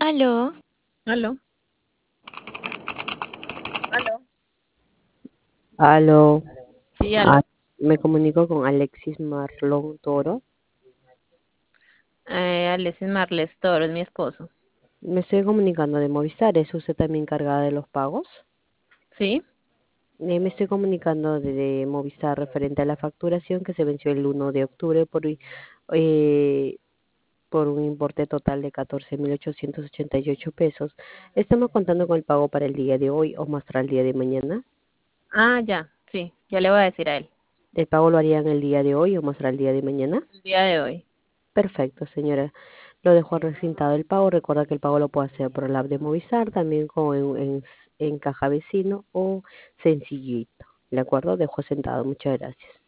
Aló, Aló, aló. aló. Sí, Ah, aló. me comunico con Alexis Marlon Toro. Alexis Marles Toro es mi esposo. Me estoy comunicando de Movistar. ¿Es usted también encargada de los pagos? ¿Sí? Me estoy comunicando de Movistar referente a la facturación que se venció el 1 de octubre eh, por un importe total de 14.888 pesos. Estamos contando con el pago para el día de hoy o más para el día de mañana. Ah, ya, sí, ya le voy a decir a él. ¿El pago lo harían el día de hoy o más para el día de mañana? El día de hoy. Perfecto, señora. Lo dejo recintado el pago. Recuerda que el pago lo puede hacer por la app de Movistar, también como en Caja Vecino o Sencillito. ¿De acuerdo? Dejo sentado. Muchas gracias.